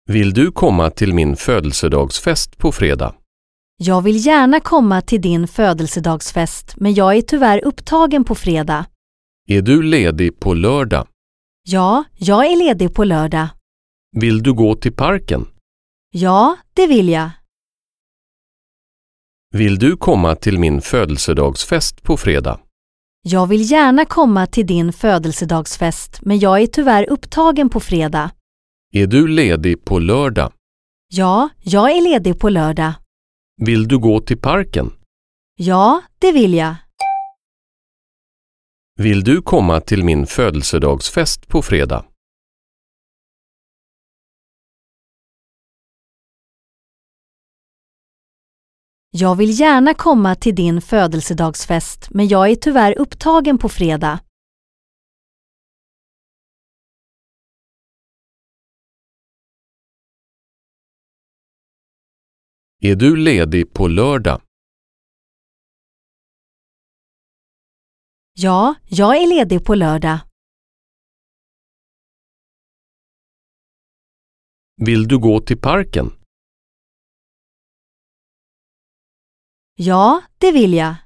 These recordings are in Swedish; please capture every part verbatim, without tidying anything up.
Vill du komma till min födelsedagsfest på fredag? Jag vill gärna komma till din födelsedagsfest, men jag är tyvärr upptagen på fredag. Är du ledig på lördag? Ja, jag är ledig på lördag. Vill du gå till parken? Ja, det vill jag. Vill du komma till min födelsedagsfest på fredag? Jag vill gärna komma till din födelsedagsfest, men jag är tyvärr upptagen på fredag. Är du ledig på lördag? Ja, jag är ledig på lördag. Vill du gå till parken? Ja, det vill jag. Vill du komma till min födelsedagsfest på fredag? Jag vill gärna komma till din födelsedagsfest, men jag är tyvärr upptagen på fredag. Är du ledig på lördag? Ja, jag är ledig på lördag. Vill du gå till parken? Ja, det vill jag.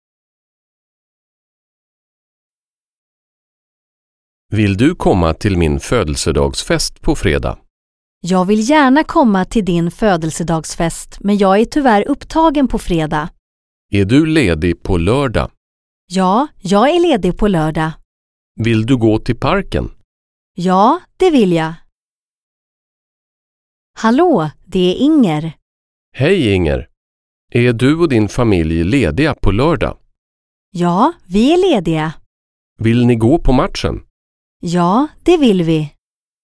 Vill du komma till min födelsedagsfest på fredag? Jag vill gärna komma till din födelsedagsfest, men jag är tyvärr upptagen på fredag. Är du ledig på lördag? Ja, jag är ledig på lördag. Vill du gå till parken? Ja, det vill jag. Hallå, det är Inger. Hej Inger! Är du och din familj lediga på lördag? Ja, vi är lediga. Vill ni gå på matchen? Ja, det vill vi.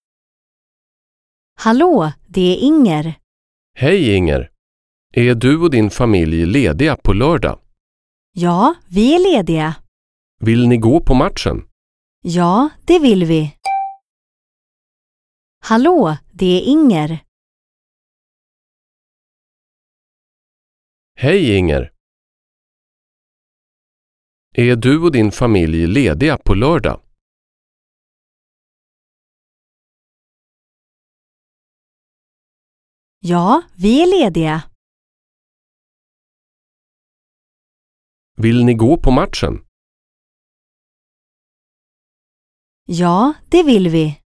Hallå, det är Inger. Hej Inger! Är du och din familj lediga på lördag? Ja, vi är lediga. Vill ni gå på matchen? Ja, det vill vi. Hallå, det är Inger. Hej Inger! Är du och din familj lediga på lördag? Ja, vi är lediga. Vill ni gå på matchen? Ja, det vill vi.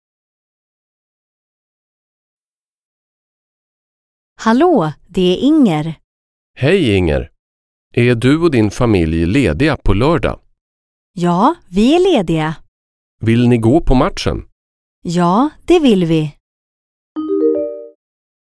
Hallå, det är Inger. Hej Inger! Är du och din familj lediga på lördag? Ja, vi är lediga. Vill ni gå på matchen? Ja, det vill vi.